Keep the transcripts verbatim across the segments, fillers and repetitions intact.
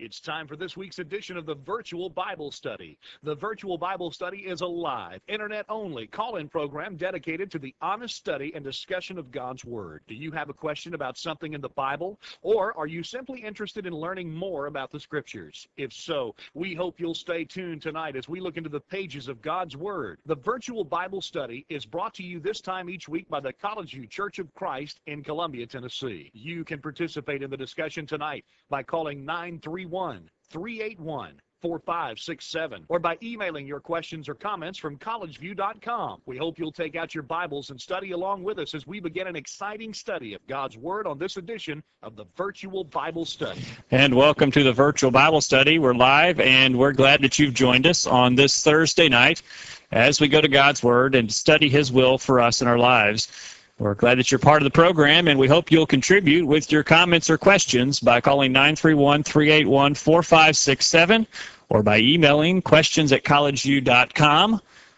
It's time for this week's edition of the Virtual Bible Study. The Virtual Bible Study is a live, internet-only call-in program dedicated to the honest study and discussion of God's Word. Do you have a question about something in the Bible, or are you simply interested in learning more about the Scriptures? If so, we hope you'll stay tuned tonight as we look into the pages of God's Word. The Virtual Bible Study is brought to you this time each week by the College View Church of Christ in Columbia, Tennessee. You can participate in the discussion tonight by calling nine three one, three eight one, four five six seven or by emailing your questions or comments from college view dot com. We hope you'll take out your Bibles and study along with us as we begin an exciting study of God's Word on this edition of the Virtual Bible Study. And welcome to the Virtual Bible Study. We're live, and we're glad that you've joined us on this Thursday night as we go to God's Word and study His will for us in our lives. We're glad that you're part of the program, and we hope you'll contribute with your comments or questions by calling nine three one, three eight one, four five six seven or by emailing questions at college view dot com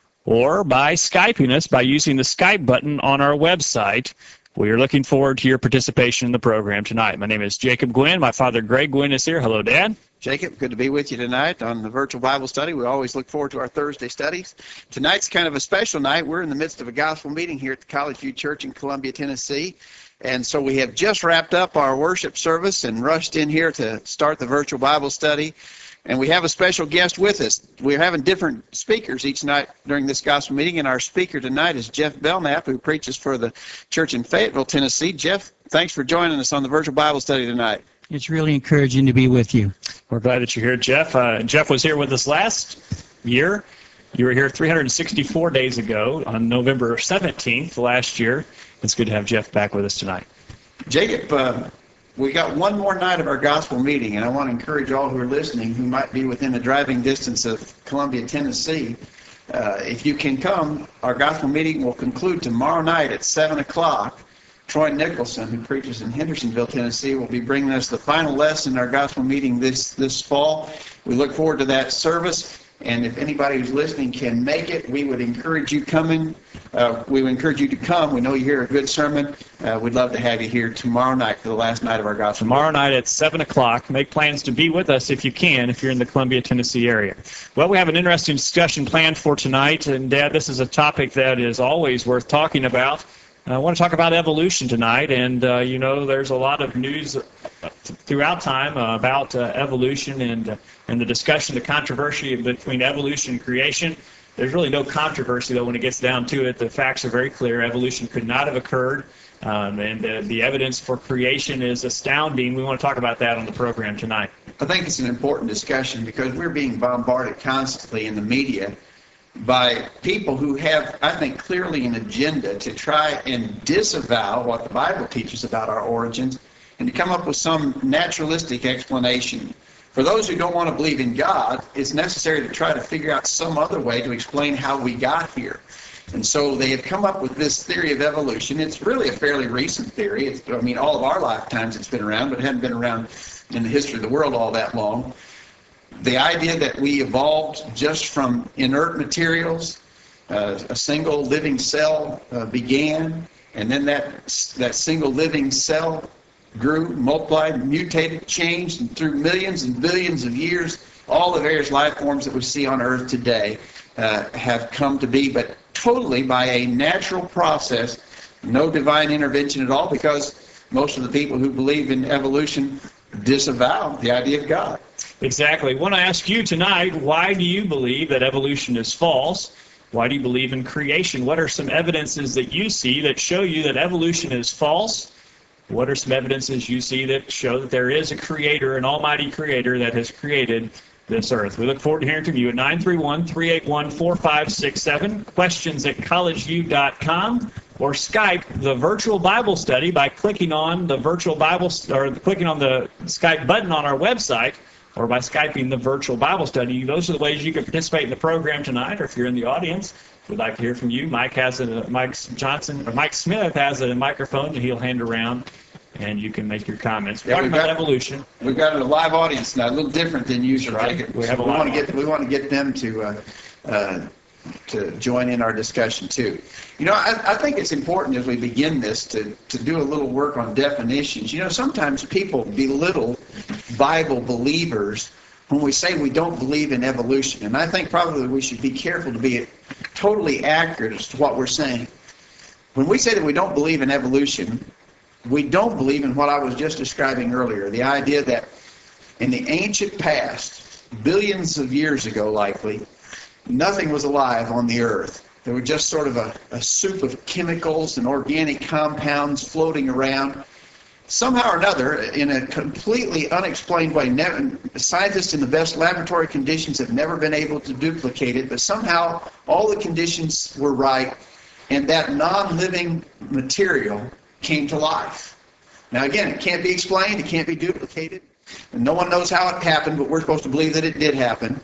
or by Skyping us by using the Skype button on our website. We are looking forward to your participation in the program tonight. My name is Jacob Gwynn. My father, Greg Gwynn, is here. Hello, Dad. Jacob, good to be with you tonight on the Virtual Bible Study. We always look forward to our Thursday studies. Tonight's kind of a special night. We're in the midst of a gospel meeting here at the College View Church in Columbia, Tennessee. And so we have just wrapped up our worship service and rushed in here to start the Virtual Bible Study. And we have a special guest with us. We're having different speakers each night during this gospel meeting, and our speaker tonight is Jeff Belknap, who preaches for the church in Fayetteville, Tennessee. Jeff, thanks for joining us on the Virtual Bible Study tonight. It's really encouraging to be with you. We're glad that you're here, Jeff. Uh, Jeff was here with us last year. You were here three hundred sixty-four days ago on November seventeenth last year. It's good to have Jeff back with us tonight. Jacob, uh, we got one more night of our gospel meeting, and I want to encourage all who are listening who might be within a driving distance of Columbia, Tennessee. Uh, if you can come, our gospel meeting will conclude tomorrow night at seven o'clock. Troy Nicholson, who preaches in Hendersonville, Tennessee, will be bringing us the final lesson in our gospel meeting this, this fall. We look forward to that service, and if anybody who's listening can make it, we would encourage you coming. Uh, we would encourage you to come. We know you hear a good sermon. Uh, we'd love to have you here tomorrow night for the last night of our gospel Tomorrow meeting. night at seven o'clock. Make plans to be with us if you can, if you're in the Columbia, Tennessee area. Well, we have an interesting discussion planned for tonight, and Dad, this is a topic that is always worth talking about. I want to talk about evolution tonight, and uh, you know, there's a lot of news throughout time uh, about uh, evolution and uh, and the discussion, the controversy between evolution and creation. There's really no controversy, though, when it gets down to it. The facts are very clear. Evolution could not have occurred, um, and uh, the evidence for creation is astounding. We want to talk about that on the program tonight. I think it's an important discussion because we're being bombarded constantly in the media by people who have, I think, clearly an agenda to try and disavow what the Bible teaches about our origins and to come up with some naturalistic explanation. For those who don't want to believe in God, it's necessary to try to figure out some other way to explain how we got here. And so they have come up with this theory of evolution. It's really a fairly recent theory. It's, I mean, all of our lifetimes it's been around, but it hadn't been around in the history of the world all that long. The idea that we evolved just from inert materials, uh, a single living cell uh, began, and then that that single living cell grew, multiplied, mutated, changed, and through millions and billions of years, all the various life forms that we see on Earth today uh, have come to be, but totally by a natural process, no divine intervention at all, because most of the people who believe in evolution disavow the idea of God. Exactly. I want to ask you tonight, why do you believe that evolution is false? Why do you believe in creation? What are some evidences that you see that show you that evolution is false? What are some evidences you see that show that there is a creator, an almighty creator that has created this earth? We look forward to hearing from you at nine three one, three eight one, four five six seven, questions at college view dot com, or Skype the Virtual Bible Study by clicking on the Virtual Bible or clicking on the Skype button on our website, or by Skyping the Virtual Bible Study. Those are the ways you can participate in the program tonight, or if you're in the audience, we'd like to hear from you. Mike has a Mike Johnson or Mike Smith has a microphone that he'll hand around, and you can make your comments. We're Yeah, talking we've about got- evolution. We've got a live audience now, a little different than usual. Right. Jacob. We have a we live want to get audience. we want to get them to uh, uh, to join in our discussion too. You know, I, I think it's important as we begin this to, to do a little work on definitions. You know, sometimes people belittle Bible believers when we say we don't believe in evolution. And I think probably we should be careful to be totally accurate as to what we're saying. When we say that we don't believe in evolution, we don't believe in what I was just describing earlier, the idea that in the ancient past, billions of years ago likely, nothing was alive on the earth. There were just sort of a, a soup of chemicals and organic compounds floating around. Somehow or another, in a completely unexplained way, never, scientists in the best laboratory conditions have never been able to duplicate it, but somehow all the conditions were right, and that non-living material came to life. Now again, it can't be explained, it can't be duplicated, and no one knows how it happened, but we're supposed to believe that it did happen.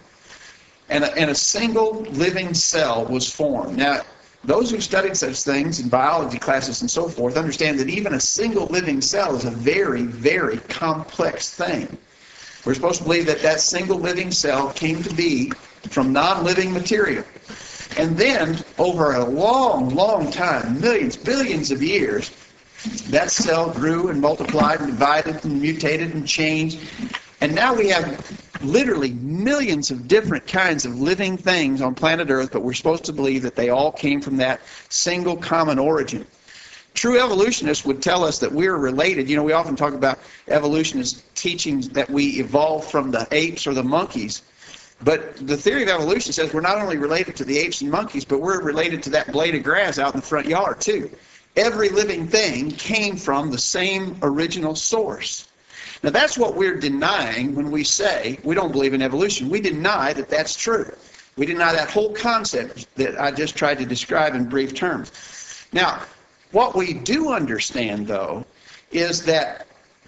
And a, and a single living cell was formed. Now, those who studied such things in biology classes and so forth understand that even a single living cell is a very, very complex thing. We're supposed to believe that that single living cell came to be from non-living material. And then, over a long, long time, millions, billions of years, that cell grew and multiplied and divided and mutated and changed. And now we have literally millions of different kinds of living things on planet Earth, but we're supposed to believe that they all came from that single common origin. True evolutionists would tell us that we're related. You know, we often talk about evolutionists teaching that we evolved from the apes or the monkeys. But the theory of evolution says we're not only related to the apes and monkeys, but we're related to that blade of grass out in the front yard, too. Every living thing came from the same original source. Now, that's what we're denying when we say we don't believe in evolution. We deny that that's true. We deny that whole concept that I just tried to describe in brief terms. Now, what we do understand, though, is that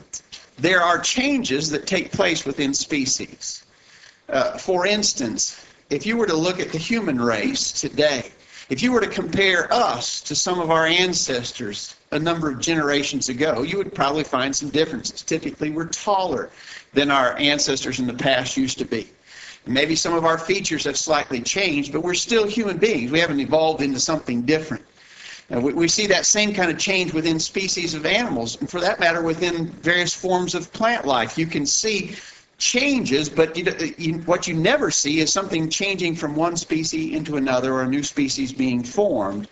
there are changes that take place within species. Uh, for instance, if you were to look at the human race today, if you were to compare us to some of our ancestors a number of generations ago, you would probably find some differences. Typically, we're taller than our ancestors in the past used to be. Maybe some of our features have slightly changed, but we're still human beings. We haven't evolved into something different. Uh, we, we see that same kind of change within species of animals, and for that matter, within various forms of plant life. You can see changes, but you, you, what you never see is something changing from one species into another or a new species being formed.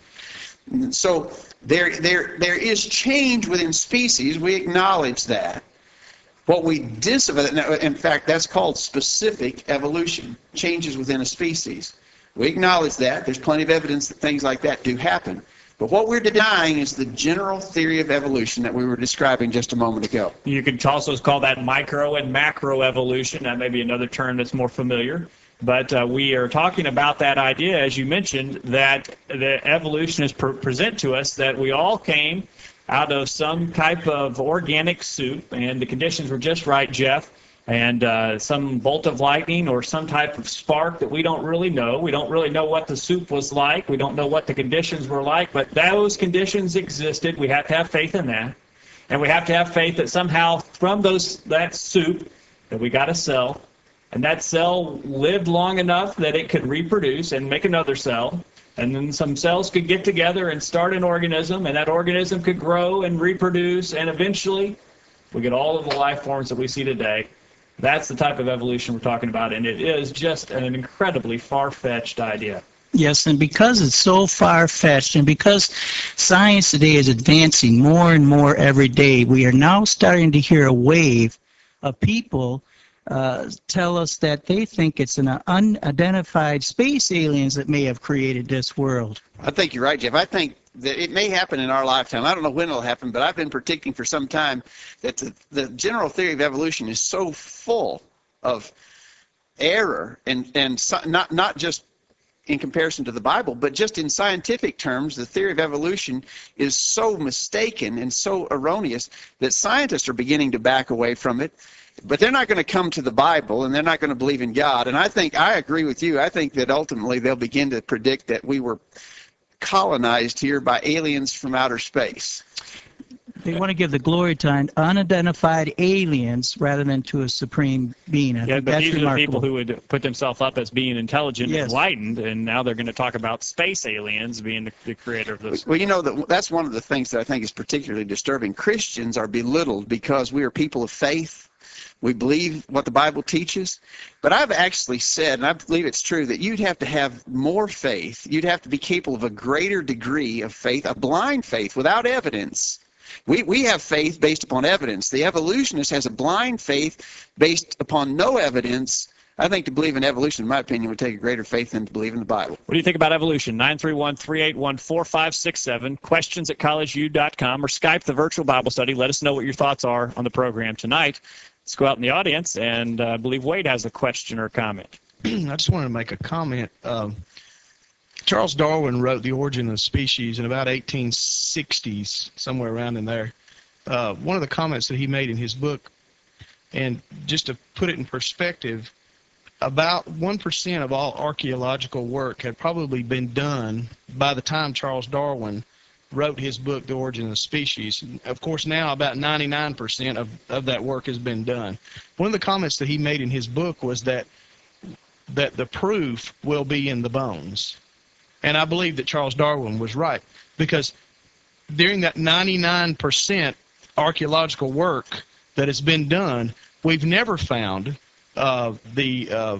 So there, there, there is change within species. We acknowledge that. What we disavow, in fact, that's called specific evolution, changes within a species. We acknowledge that. There's plenty of evidence that things like that do happen. But what we're denying is the general theory of evolution that we were describing just a moment ago. You could also call that micro and macro evolution. That may be another term that's more familiar. But uh, we are talking about that idea, as you mentioned, that the evolutionists pr- present to us that we all came out of some type of organic soup, and the conditions were just right, Jeff, and uh, some bolt of lightning or some type of spark that we don't really know. We don't really know what the soup was like. We don't know what the conditions were like, but those conditions existed. We have to have faith in that. And we have to have faith that somehow from those that soup that we got a cell, and that cell lived long enough that it could reproduce and make another cell. And then some cells could get together and start an organism, and that organism could grow and reproduce, and eventually we get all of the life forms that we see today. That's the type of evolution we're talking about, and it is just an incredibly far-fetched idea. Yes, and because it's so far-fetched, and because science today is advancing more and more every day, we are now starting to hear a wave of people uh, tell us that they think it's an unidentified space aliens that may have created this world. I think you're right, Jeff. I think that it may happen in our lifetime. I don't know when it'll happen, but I've been predicting for some time that the, the general theory of evolution is so full of error, and, and so, not, not just in comparison to the Bible, but just in scientific terms, the theory of evolution is so mistaken and so erroneous that scientists are beginning to back away from it. But they're not going to come to the Bible, and they're not going to believe in God. And I think, I agree with you, I think that ultimately they'll begin to predict that we were colonized here by aliens from outer space. They want to give the glory to unidentified aliens rather than to a supreme being. I Yeah, think but that's these are the remarkable. people who would put themselves up as being intelligent Yes. and enlightened, and now they're going to talk about space aliens being the, the creator of this. Well, you know, that that's one of the things that I think is particularly disturbing. Christians are belittled because we are people of faith. We believe what the Bible teaches. But I've actually said, and I believe it's true, that you'd have to have more faith. You'd have to be capable of a greater degree of faith, a blind faith without evidence. We, we have faith based upon evidence. The evolutionist has a blind faith based upon no evidence. I think to believe in evolution, in my opinion, would take a greater faith than to believe in the Bible. What do you think about evolution? nine three one, three eight one, four five six seven, questions at college u dot com, or Skype the virtual Bible study. Let us know what your thoughts are on the program tonight. Let's go out in the audience, and uh, I believe Wade has a question or a comment. I just wanted to make a comment. Um, Charles Darwin wrote The Origin of Species in about eighteen sixties, somewhere around in there. Uh, one of the comments that he made in his book, and just to put it in perspective, about one percent of all archaeological work had probably been done by the time Charles Darwin wrote his book, The Origin of Species. Of course, now about ninety-nine percent of, of that work has been done. One of the comments that he made in his book was that that the proof will be in the bones. And I believe that Charles Darwin was right, because during that ninety-nine percent archaeological work that has been done, we've never found uh, the uh,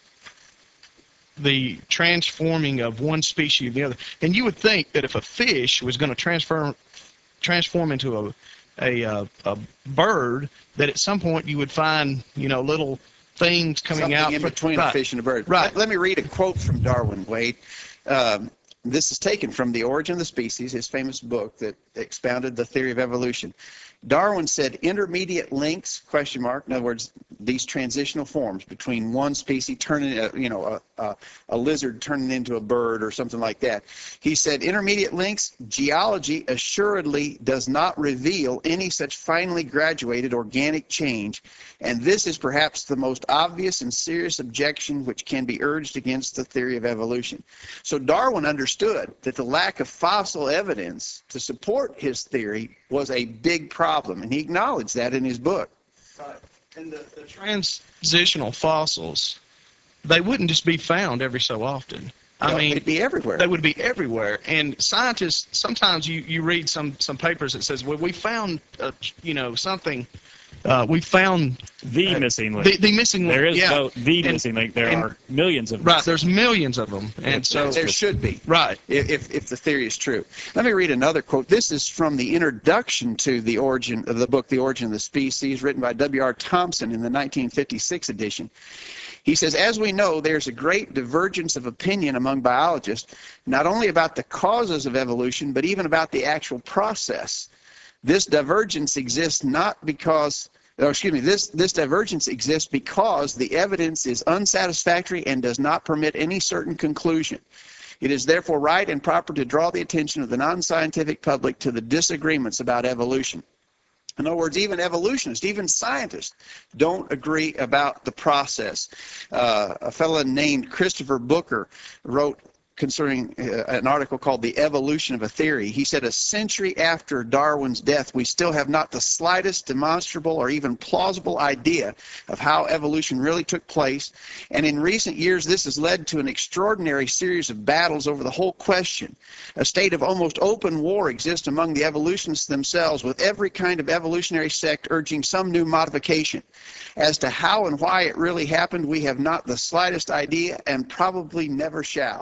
the transforming of one species of the other. And you would think that if a fish was going to transform transform into a a, a a bird, that at some point you would find, you know, little things coming Something out in from- between right. a fish and a bird. Right. Let, let me read a quote from Darwin, Wade. Um, this is taken from The Origin of the Species, his famous book that expounded the theory of evolution. Darwin said, intermediate links, question mark, in other words, these transitional forms between one species turning, uh, you know, a, a, a lizard turning into a bird or something like that. He said, intermediate links, geology assuredly does not reveal any such finely graduated organic change, and this is perhaps the most obvious and serious objection which can be urged against the theory of evolution. So Darwin understood that the lack of fossil evidence to support his theory was a big problem, and he acknowledged that in his book. Right. And the, the transitional fossils, they wouldn't just be found every so often. I Well, mean, it'd be everywhere. they would be everywhere. And scientists, sometimes you, you read some, some papers that says, well, we found, uh, you know, something, uh, we found The uh, missing link. the, the missing link. There is yeah. no the And- missing link. There and- are millions of them. Right, there's millions of them. And so, there should be. right. If, if the theory is true. Let me read another quote. This is from the introduction to the origin of the book, The Origin of the Species, written by W R Thompson in the nineteen fifty-six edition. He says, as we know, there's a great divergence of opinion among biologists, not only about the causes of evolution, but even about the actual process. This divergence exists not because Oh, excuse me, this, this divergence exists because the evidence is unsatisfactory and does not permit any certain conclusion. It is therefore right and proper to draw the attention of the non-scientific public to the disagreements about evolution. In other words, even evolutionists, even scientists, don't agree about the process. Uh, a fellow named Christopher Booker wrote concerning uh, an article called The Evolution of a Theory. He said, a century after Darwin's death, we still have not the slightest demonstrable or even plausible idea of how evolution really took place. And in recent years, this has led to an extraordinary series of battles over the whole question. A state of almost open war exists among the evolutionists themselves, with every kind of evolutionary sect urging some new modification. As to how and why it really happened, we have not the slightest idea and probably never shall.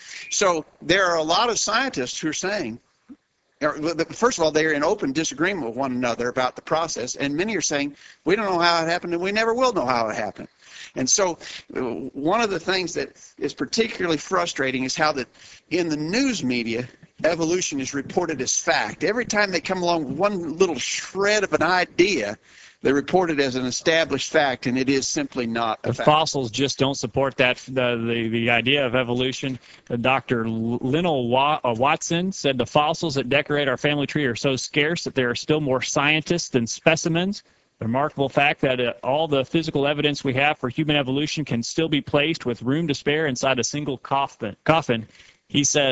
So there are a lot of scientists who are saying, first of all, they're in open disagreement with one another about the process, and many are saying, we don't know how it happened and we never will know how it happened. And so one of the things that is particularly frustrating is how that in the news media, evolution is reported as fact. Every time they come along with one little shred of an idea, they report it as an established fact, and it is simply not a The fact. fossils just don't support that. The the, the idea of evolution. Uh, Doctor Lionel Wa- uh, Watson said the fossils that decorate our family tree are so scarce that there are still more scientists than specimens. The remarkable fact that uh, all the physical evidence we have for human evolution can still be placed with room to spare inside a single coffin. Coffin. He says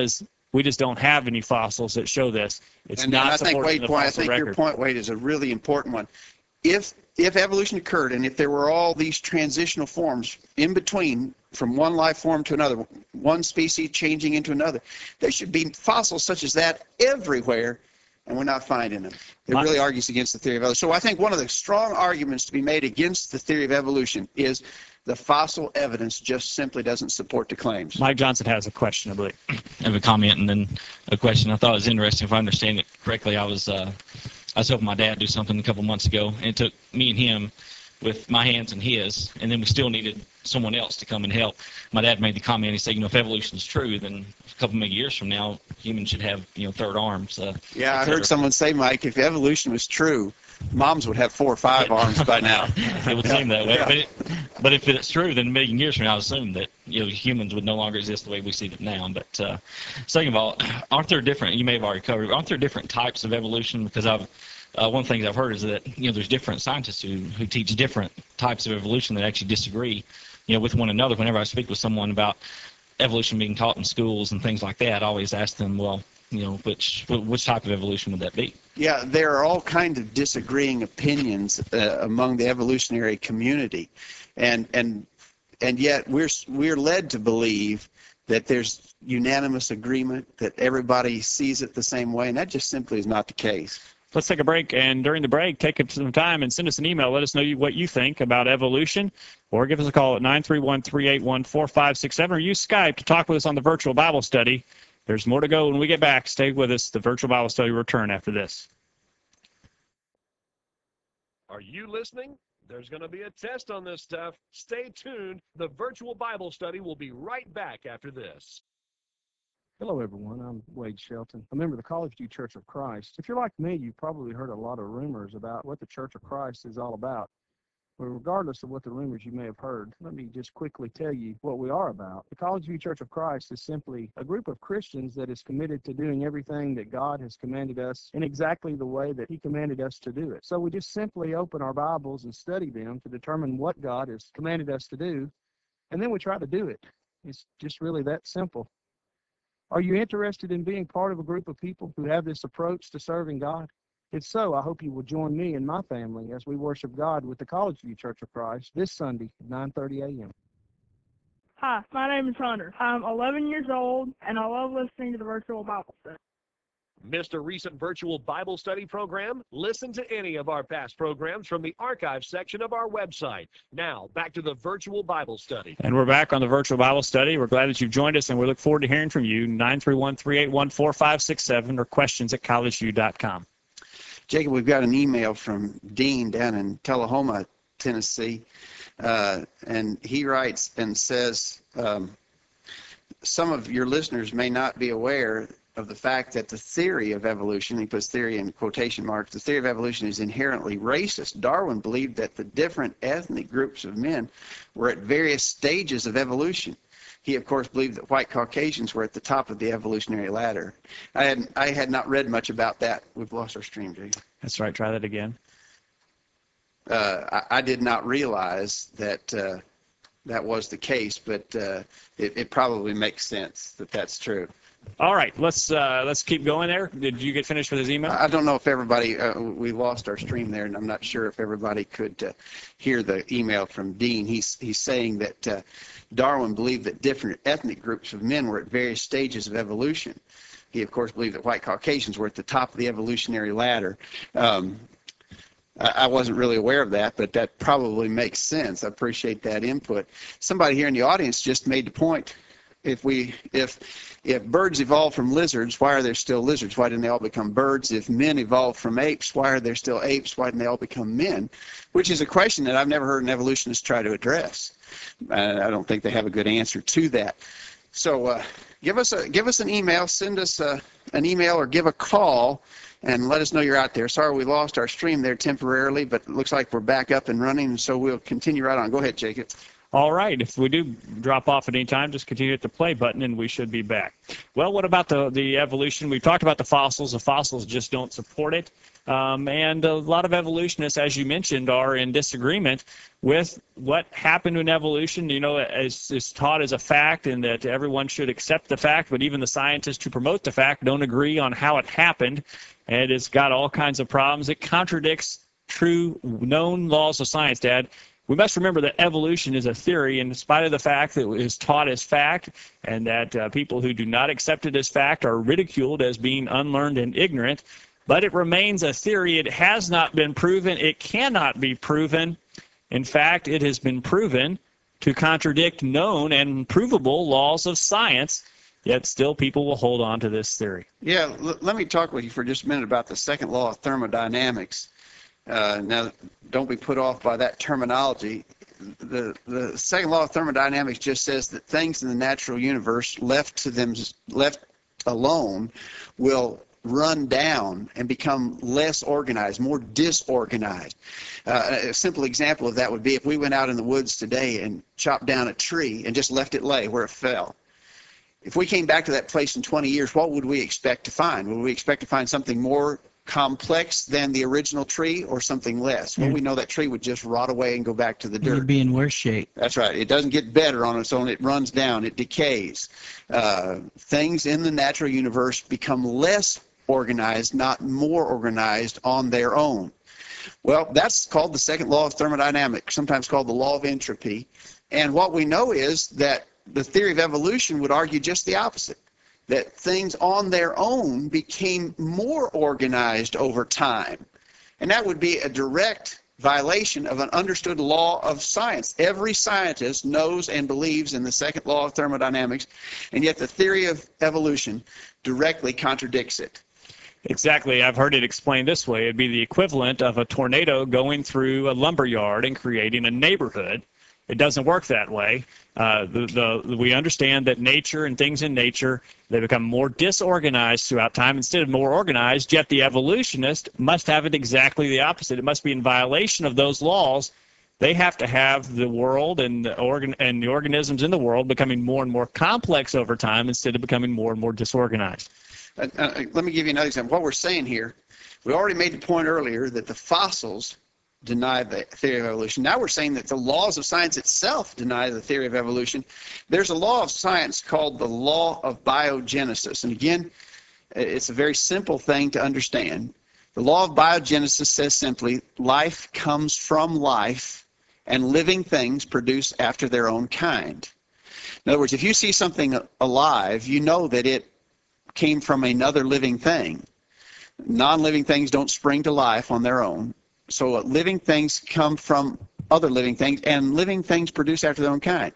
We just don't have any fossils that show this. It's and, not and I think supported Wade in the point, I fossil think record. your point, Wade, is a really important one. If if evolution occurred and if there were all these transitional forms in between from one life form to another, one species changing into another, there should be fossils such as that everywhere, and we're not finding them. It My- really argues against the theory of evolution. So I think one of the strong arguments to be made against the theory of evolution is the fossil evidence just simply doesn't support the claims. Mike Johnson has a question, I believe. I have a comment and then a question. I thought it was interesting. If I understand it correctly, I was uh, I was helping my dad do something a couple months ago, and it took me and him with my hands and his, and then we still needed someone else to come and help. My dad made the comment. He said, "You know, if evolution is true, then a couple million years from now, humans should have you know third arms." Uh, Yeah, I et cetera. heard someone say, Mike, if evolution was true, moms would have four or five arms by now. It would seem that way, Yeah. but it, but if it's true, then a million years from now, I assume that you know humans would no longer exist the way we see them now. But uh, second of all, aren't there different? You may have already covered. Aren't there different types of evolution? Because I've uh, one of the things I've heard is that you know there's different scientists who who teach different types of evolution that actually disagree, you know, with one another. Whenever I speak with someone about evolution being taught in schools and things like that, I always ask them, well, you know, which which type of evolution would that be? Yeah, there are all kinds of disagreeing opinions uh, among the evolutionary community, and and and yet we're we're led to believe that there's unanimous agreement, that everybody sees it the same way, and that just simply is not the case. Let's take a break, and during the break, take some time and send us an email. Let us know you, what you think about evolution, or give us a call at nine three one, three eight one, four five six seven, or use Skype to talk with us on the virtual Bible study. There's more to go when we get back. Stay with us. The virtual Bible study will return after this. Are you listening? There's going to be a test on this stuff. Stay tuned. The virtual Bible study will be right back after this. Hello, everyone. I'm Wade Shelton, a member of the College View Church of Christ. If you're like me, you've probably heard a lot of rumors about what the Church of Christ is all about. But regardless of what the rumors you may have heard, let me just quickly tell you what we are about. The College View Church of Christ is simply a group of Christians that is committed to doing everything that God has commanded us in exactly the way that He commanded us to do it. So we just simply open our Bibles and study them to determine what God has commanded us to do, and then we try to do it. It's just really that simple. Are you interested in being part of a group of people who have this approach to serving God? If so, I hope you will join me and my family as we worship God with the College View Church of Christ this Sunday at nine thirty a m Hi, my name is Hunter. I'm eleven years old, and I love listening to the virtual Bible study. Missed a recent virtual Bible study program? Listen to any of our past programs from the archive section of our website. Now, back to the virtual Bible study. And we're back on the virtual Bible study. We're glad that you've joined us, and we look forward to hearing from you. nine three one, three eight one, four five six seven or questions at college view dot com. Jacob, we've got an email from Dean down in Tullahoma, Tennessee, uh, and he writes and says, um, some of your listeners may not be aware of the fact that the theory of evolution, he puts theory in quotation marks, the theory of evolution is inherently racist. Darwin believed that the different ethnic groups of men were at various stages of evolution. He, of course, believed that white Caucasians were at the top of the evolutionary ladder. I had I had not read much about that. We've lost our stream, Jay. That's right. Try that again. Uh, I, I did not realize that uh, that was the case, but uh, it, it probably makes sense that that's true. All right, let's uh, let's keep going there. Did you get finished with his email? I don't know if everybody, uh, we lost our stream there, and I'm not sure if everybody could uh, hear the email from Dean. He's, he's saying that uh, Darwin believed that different ethnic groups of men were at various stages of evolution. He, of course, believed that white Caucasians were at the top of the evolutionary ladder. Um, I, I wasn't really aware of that, but that probably makes sense. I appreciate that input. Somebody here in the audience just made the point. If we, if, if birds evolved from lizards, why are there still lizards? Why didn't they all become birds? If men evolved from apes, why are there still apes? Why didn't they all become men? Which is a question that I've never heard an evolutionist try to address. Uh, I don't think they have a good answer to that. So uh, give us a, give us an email, send us a, an email, or give a call, and let us know you're out there. Sorry we lost our stream there temporarily, but it looks like we're back up and running, so we'll continue right on. Go ahead, Jacob. All right. If we do drop off at any time, just continue to hit the play button, and we should be back. Well, what about the, the evolution? We've talked about the fossils. The fossils just don't support it. Um, and a lot of evolutionists, as you mentioned, are in disagreement with what happened in evolution. You know, as is taught as a fact, and that everyone should accept the fact, but even the scientists who promote the fact don't agree on how it happened, and it's got all kinds of problems. It contradicts true known laws of science, Dad. We must remember that evolution is a theory, in spite of the fact that it is taught as fact, and that uh, people who do not accept it as fact are ridiculed as being unlearned and ignorant. But it remains a theory. It has not been proven. It cannot be proven. In fact, it has been proven to contradict known and provable laws of science, yet still people will hold on to this theory. Yeah, l- let me talk with you for just a minute about the second law of thermodynamics. Uh, now, don't be put off by that terminology. The the second law of thermodynamics just says that things in the natural universe left to them, left alone, will run down and become less organized, more disorganized. Uh, a simple example of that would be if we went out in the woods today and chopped down a tree and just left it lay where it fell. If we came back to that place in twenty years, what would we expect to find? Would we expect to find something more complex than the original tree, or something less? Well, we know that tree would just rot away and go back to the dirt. You'd be in worse shape. That's right. It doesn't get better on its own. It runs down. It decays. Uh, things in the natural universe become less organized, not more organized on their own. Well, that's called the second law of thermodynamics, sometimes called the law of entropy. And what we know is that the theory of evolution would argue just the opposite, that things on their own became more organized over time. And that would be a direct violation of an understood law of science. Every scientist knows and believes in the second law of thermodynamics, and yet the theory of evolution directly contradicts it. Exactly. I've heard it explained this way. It'd be the equivalent of a tornado going through a lumber yard and creating a neighborhood. It doesn't work that way. Uh, the, the, we understand that nature and things in nature, they become more disorganized throughout time instead of more organized, yet the evolutionist must have it exactly the opposite. It must be in violation of those laws. They have to have the world and the, organ, and the organisms in the world becoming more and more complex over time instead of becoming more and more disorganized. Uh, uh, let me give you another example. What we're saying here, we already made the point earlier that the fossils deny the theory of evolution. Now we're saying that the laws of science itself deny the theory of evolution. There's a law of science called the law of biogenesis. And again, it's a very simple thing to understand. The law of biogenesis says simply, life comes from life, and living things produce after their own kind. In other words, if you see something alive, you know that it came from another living thing. Non-living things don't spring to life on their own. So uh, living things come from other living things, and living things produce after their own kind.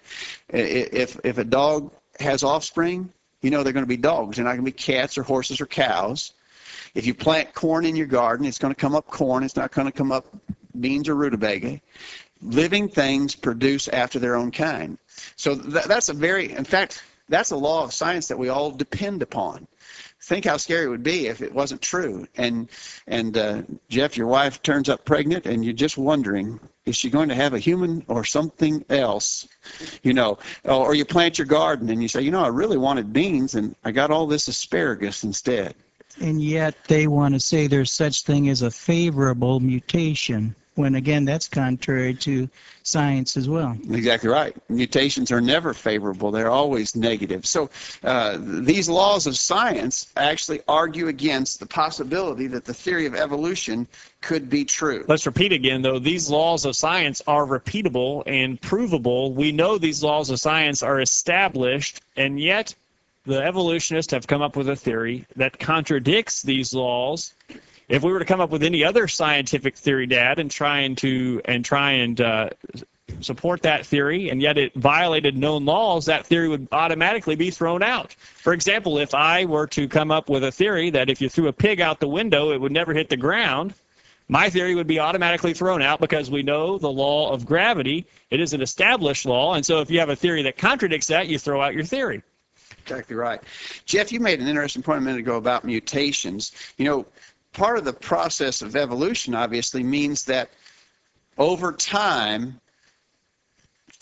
If, if a dog has offspring, you know they're going to be dogs. They're not going to be cats or horses or cows. If you plant corn in your garden, it's going to come up corn. It's not going to come up beans or rutabaga. Living things produce after their own kind. So th- that's a very, in fact, that's a law of science that we all depend upon. Think how scary it would be if it wasn't true. And and uh, Jeff, your wife turns up pregnant, and you're just wondering, is she going to have a human or something else? You know, or you plant your garden, and you say, you know, I really wanted beans, and I got all this asparagus instead. And yet they want to say there's such thing as a favorable mutation, when again that's contrary to science as well. Exactly right. Mutations are never favorable. They're always negative. So uh, these laws of science actually argue against the possibility that the theory of evolution could be true. Let's repeat again, though. These laws of science are repeatable and provable. We know these laws of science are established, and yet the evolutionists have come up with a theory that contradicts these laws. If we were to come up with any other scientific theory, Dad, and trying to and try and uh, support that theory, and yet it violated known laws, that theory would automatically be thrown out. For example, if I were to come up with a theory that if you threw a pig out the window, it would never hit the ground, my theory would be automatically thrown out because we know the law of gravity. It is an established law, and so if you have a theory that contradicts that, you throw out your theory. Exactly right. Jeff, you made an interesting point a minute ago about mutations. You know, part of the process of evolution obviously means that over time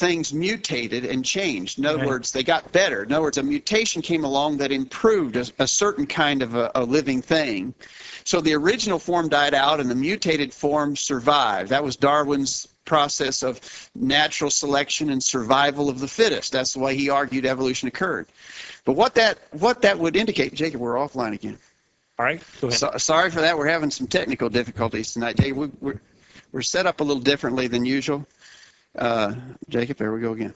things mutated and changed. In other Right. words, they got better. In other words, a mutation came along that improved a, a certain kind of a, a living thing. So the original form died out and the mutated form survived. That was Darwin's process of natural selection and survival of the fittest. That's the way he argued evolution occurred. But what that what that would indicate, Jacob, we're offline again. All right, go ahead. So, sorry for that. We're having some technical difficulties tonight, Jacob. We, we're, we're set up a little differently than usual. Uh, Jacob, there we go again.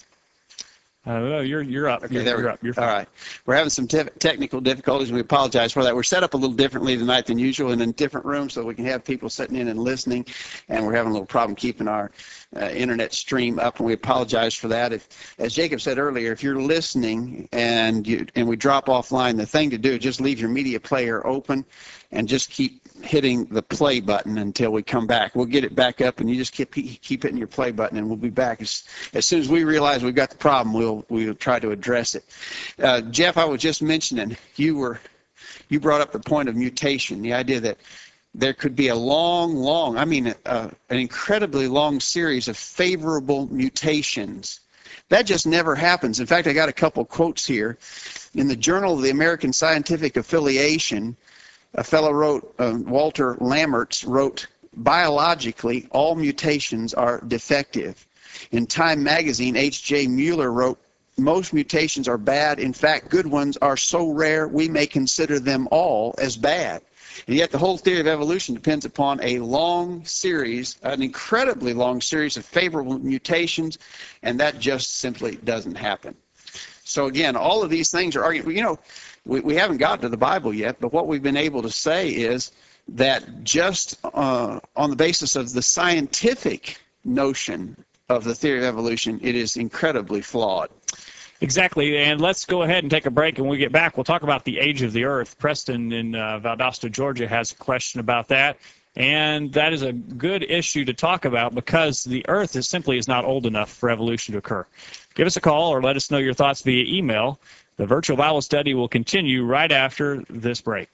Uh, no, you're you're up. Okay, you're, there we you're go. up. You're All fine. right. We're having some te- technical difficulties, and we apologize for that. We're set up a little differently tonight than usual and in different rooms so we can have people sitting in and listening, and we're having a little problem keeping our uh, internet stream up, and we apologize for that. If, as Jacob said earlier, if you're listening and you and we drop offline, the thing to do is just leave your media player open and just keep hitting the play button until we come back. We'll get it back up, and you just keep keep hitting your play button, and we'll be back as as soon as we realize we've got the problem. We'll we'll try to address it. Uh, Jeff, I was just mentioning you were you brought up the point of mutation, the idea that there could be a long, long, I mean, uh, an incredibly long series of favorable mutations. That just never happens. In fact, I got a couple quotes here. In the Journal of the American Scientific Affiliation, a fellow wrote, uh, Walter Lammerts wrote, biologically, all mutations are defective. In Time magazine, H J Mueller wrote, most mutations are bad. In fact, good ones are so rare we may consider them all as bad. And yet the whole theory of evolution depends upon a long series, an incredibly long series of favorable mutations, and that just simply doesn't happen. So again, all of these things are argued. You know, we, we haven't gotten to the Bible yet, but what we've been able to say is that just uh, on the basis of the scientific notion of the theory of evolution, it is incredibly flawed. Exactly, and let's go ahead and take a break, and when we get back, we'll talk about the age of the earth. Preston in uh, Valdosta, Georgia has a question about that, and that is a good issue to talk about because the earth is simply is not old enough for evolution to occur. Give us a call or let us know your thoughts via email. The virtual Bible study will continue right after this break.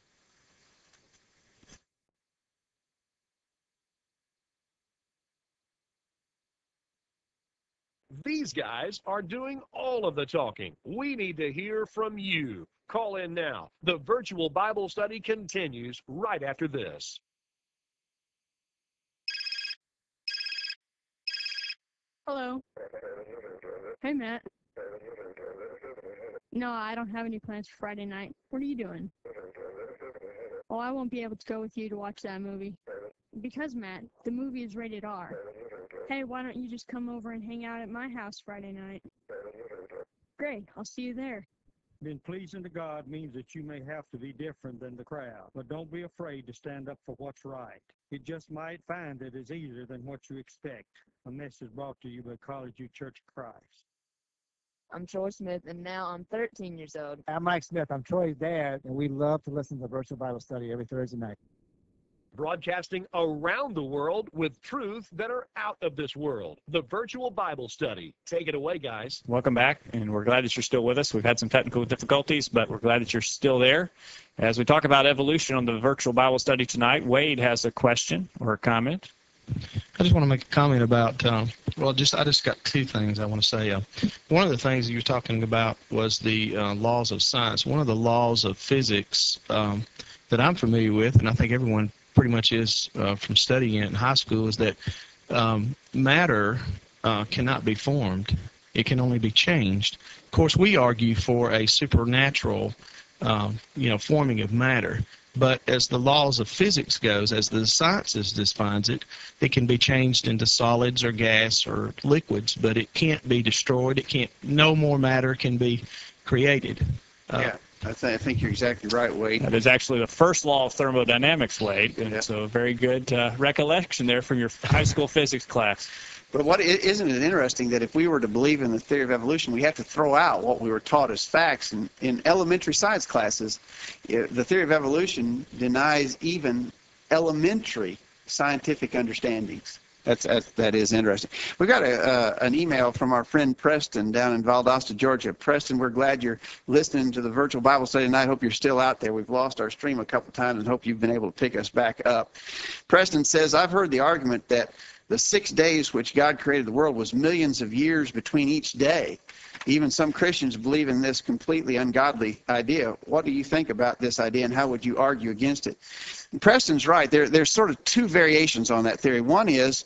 These guys are doing all of the talking. We need to hear from you. Call in now. The virtual Bible study continues right after this. Hello. Hey, Matt. No, I don't have any plans for Friday night. What are you doing? Oh, I won't be able to go with you to watch that movie. Because, Matt, the movie is rated R. Hey, why don't you just come over and hang out at my house Friday night? Great, I'll see you there. Being pleasing to God means that you may have to be different than the crowd, but don't be afraid to stand up for what's right. You just might find it is easier than what you expect. A message brought to you by College View Church of Christ. I'm Troy Smith, and now I'm thirteen years old. I'm Mike Smith. I'm Troy's dad, and we love to listen to the virtual Bible study every Thursday night. Broadcasting around the world with truths that are out of this world. The virtual Bible study. Take it away, guys. Welcome back, and we're glad that you're still with us. We've had some technical difficulties, but we're glad that you're still there. As we talk about evolution on the virtual Bible study tonight, Wade has a question or a comment. I just want to make a comment about, um, well, just I just got two things I want to say. Uh, one of the things that you were talking about was the uh, laws of science. One of the laws of physics um, that I'm familiar with, and I think everyone pretty much is uh, from studying it in high school, is that um, matter uh, cannot be formed. It can only be changed. Of course, we argue for a supernatural, um, you know, forming of matter. But as the laws of physics goes, as the sciences defines it, it can be changed into solids or gas or liquids, but it can't be destroyed. It can't. No more matter can be created. Uh, Yeah, I, th- I think you're exactly right, Wade. That is actually the first law of thermodynamics, Wade, and Yeah. so a very good uh, recollection there from your high school physics class. But what isn't it interesting that if we were to believe in the theory of evolution, we have to throw out what we were taught as facts. And in elementary science classes, eh, the theory of evolution denies even elementary scientific understandings. That's, that's that is interesting. We got a uh, an email from our friend Preston down in Valdosta, Georgia. Preston, we're glad you're listening to the virtual Bible study tonight. I hope you're still out there. We've lost our stream a couple times and hope you've been able to pick us back up. Preston says, I've heard the argument that the six days which God created the world was millions of years between each day. Even some Christians believe in this completely ungodly idea. What do you think about this idea, and how would you argue against it? And Preston's right. There, there's sort of two variations on that theory. One is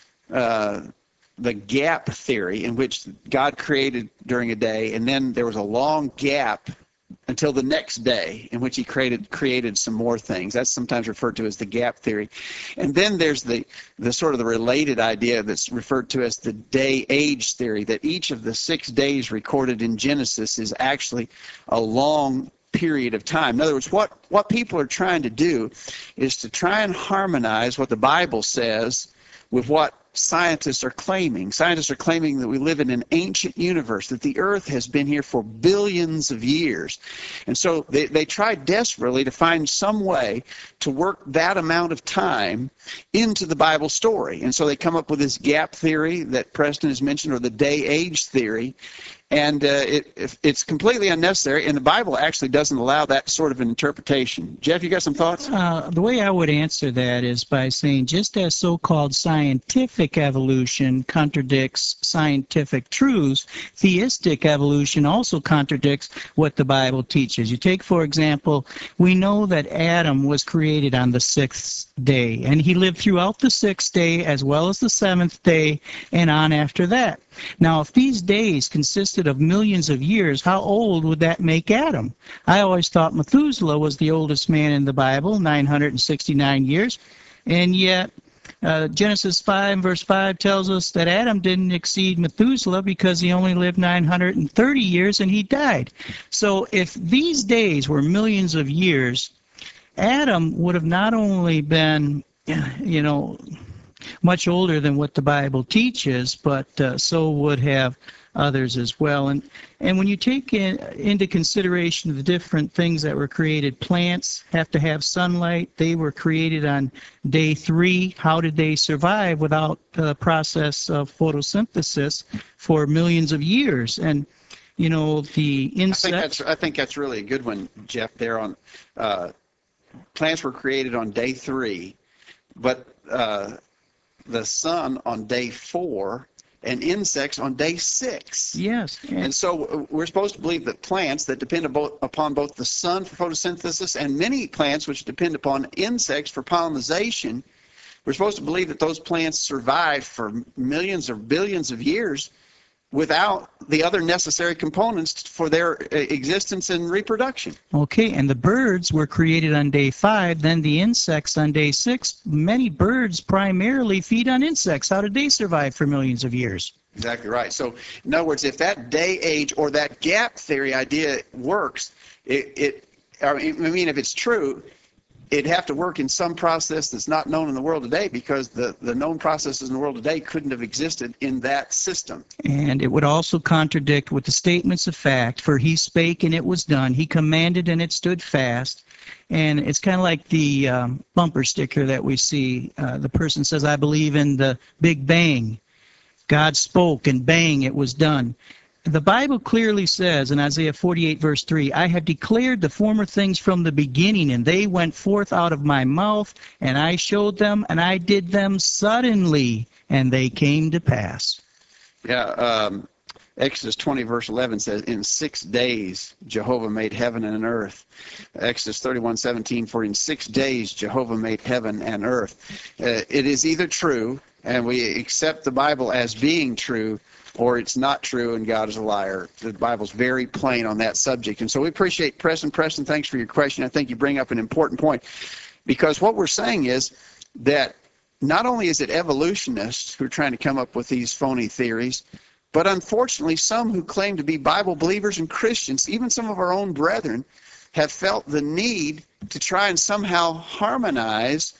uh, the gap theory, in which God created during a day, and then there was a long gap until the next day, in which he created created some more things. That's sometimes referred to as the gap theory. And then there's the, the sort of the related idea that's referred to as the day-age theory, that each of the six days recorded in Genesis is actually a long period of time. In other words, what, what people are trying to do is to try and harmonize what the Bible says with what scientists are claiming. Scientists are claiming that we live in an ancient universe, that the earth has been here for billions of years. And so they, they try desperately to find some way to work that amount of time into the Bible story. And so they come up with this gap theory that Preston has mentioned, or the day-age theory. And uh, it, it's completely unnecessary, and the Bible actually doesn't allow that sort of an interpretation. Jeff, you got some thoughts? Uh, the way I would answer that is by saying, just as so-called scientific evolution contradicts scientific truths, theistic evolution also contradicts what the Bible teaches. You take, for example, we know that Adam was created on the sixth day, and he lived throughout the sixth day as well as the seventh day and on after that. Now, if these days consisted of millions of years, how old would that make Adam? I always thought Methuselah was the oldest man in the Bible, nine hundred sixty-nine years, and yet uh, Genesis five verse five tells us that Adam didn't exceed Methuselah because he only lived nine hundred thirty years and he died. So if these days were millions of years, Adam would have not only been, you know, much older than what the Bible teaches, but uh, so would have others as well. And and when you take in, into consideration the different things that were created, plants have to have sunlight. They were created on day three. How did they survive without the process of photosynthesis for millions of years? And you know, the insects. I think that's, I think that's really a good one, Jeff. There on uh, plants were created on day three, but uh, the sun on day four, and insects on day six. Yes. And so we're supposed to believe that plants that depend upon both the sun for photosynthesis and many plants which depend upon insects for pollination, we're supposed to believe that those plants survive for millions or billions of years without the other necessary components for their existence and reproduction. Okay, and the birds were created on day five, then the insects on day six. Many birds primarily feed on insects. How did they survive for millions of years? Exactly right. So, in other words, if that day age or that gap theory idea works, it, it I mean, if it's true, it'd have to work in some process that's not known in the world today, because the, the known processes in the world today couldn't have existed in that system. And it would also contradict with the statements of fact, for he spake and it was done. He commanded and it stood fast. And it's kind of like the um, bumper sticker that we see. Uh, the person says, I believe in the Big Bang. God spoke and bang, it was done. The Bible clearly says in Isaiah forty-eight verse three, I have declared the former things from the beginning, and they went forth out of my mouth, and I showed them, and I did them suddenly, and they came to pass. Yeah, um, Exodus twenty verse eleven says, in six days Jehovah made heaven and earth. Exodus thirty-one seventeen, for in six days Jehovah made heaven and earth. Uh, it is either true, and we accept the Bible as being true, or it's not true and God is a liar. The Bible's very plain on that subject. And so we appreciate Preston. Preston, thanks for your question. I think you bring up an important point, because what we're saying is that not only is it evolutionists who are trying to come up with these phony theories, but unfortunately some who claim to be Bible believers and Christians, even some of our own brethren, have felt the need to try and somehow harmonize.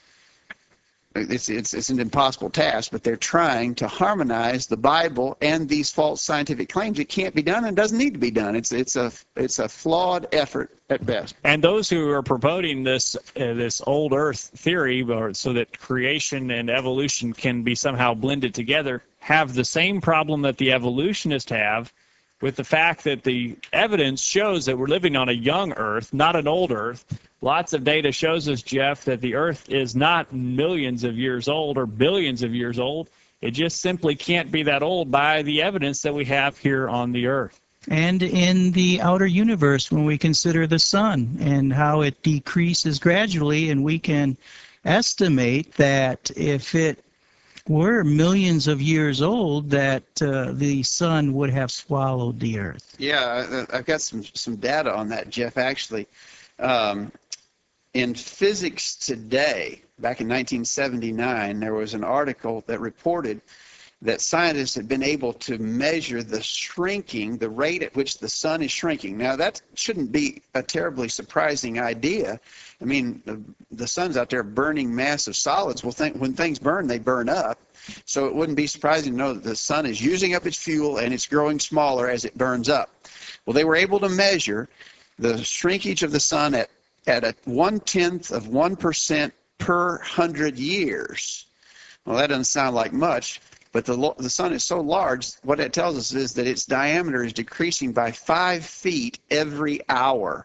It's, it's, it's an impossible task, but they're trying to harmonize the Bible and these false scientific claims. It can't be done and doesn't need to be done. It's, it's, a, it's a flawed effort at best. And those who are promoting this uh, this old Earth theory, or so that creation and evolution can be somehow blended together, have the same problem that the evolutionists have, with the fact that the evidence shows that we're living on a young Earth, not an old Earth. Lots of data shows us, Jeff, that the Earth is not millions of years old or billions of years old. It just simply can't be that old by the evidence that we have here on the Earth. And in the outer universe, when we consider the sun and how it decreases gradually, and we can estimate that if it were millions of years old, that uh, the sun would have swallowed the Earth. Yeah, I- I've got some, some data on that, Jeff, actually. Um, in Physics Today, back in nineteen seventy-nine, there was an article that reported that scientists had been able to measure the shrinking, the rate at which the sun is shrinking. Now, that shouldn't be a terribly surprising idea. I mean, the, the sun's out there burning massive solids. Well, think, when things burn, they burn up. So it wouldn't be surprising to know that the sun is using up its fuel and it's growing smaller as it burns up. Well, they were able to measure the shrinkage of the sun at, at a one-tenth of one percent per hundred years. Well, that doesn't sound like much. But the, the sun is so large, what it tells us is that its diameter is decreasing by five feet every hour.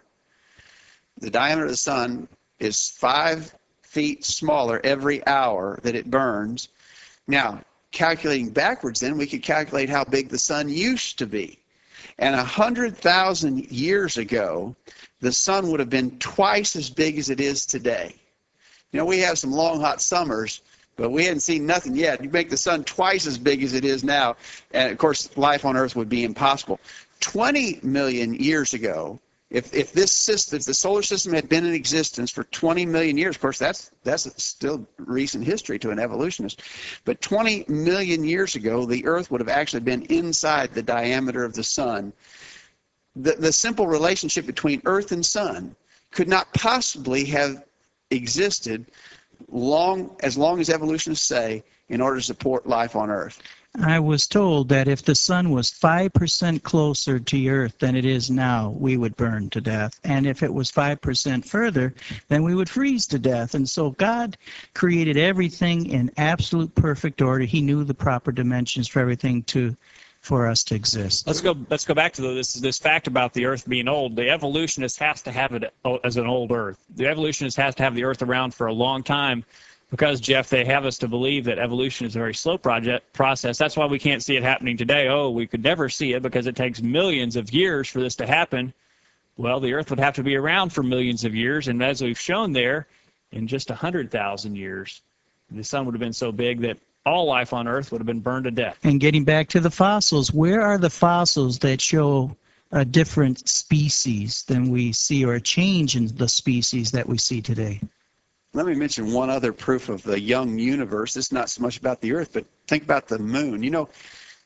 The diameter of the sun is five feet smaller every hour that it burns. Now, calculating backwards then, we could calculate how big the sun used to be. And one hundred thousand years ago, the sun would have been twice as big as it is today. You know, we have some long, hot summers, but we hadn't seen nothing yet. You make the sun twice as big as it is now, and of course, life on Earth would be impossible. twenty million years ago, if if this system, if the solar system had been in existence for twenty million years, of course, that's that's still recent history to an evolutionist. But twenty million years ago, the Earth would have actually been inside the diameter of the sun. The the simple relationship between Earth and sun could not possibly have existed long as long as evolutionists say, in order to support life on Earth. I was told that if the sun was five percent closer to Earth than it is now, we would burn to death. And if it was five percent further, then we would freeze to death. And so God created everything in absolute perfect order. He knew the proper dimensions for everything to for us to exist. Let's go. Let's go back to this this fact about the Earth being old. The evolutionist has to have it as an old Earth. The evolutionist has to have the Earth around for a long time, because Jeff, they have us to believe that evolution is a very slow project process. That's why we can't see it happening today. Oh, we could never see it because it takes millions of years for this to happen. Well, the Earth would have to be around for millions of years, and as we've shown there, in just a hundred thousand years, the sun would have been so big that all life on Earth would have been burned to death. And getting back to the fossils, where are the fossils that show a different species than we see, or a change in the species that we see today? Let me mention one other proof of the young universe. It's not so much about the Earth, but think about the moon. You know,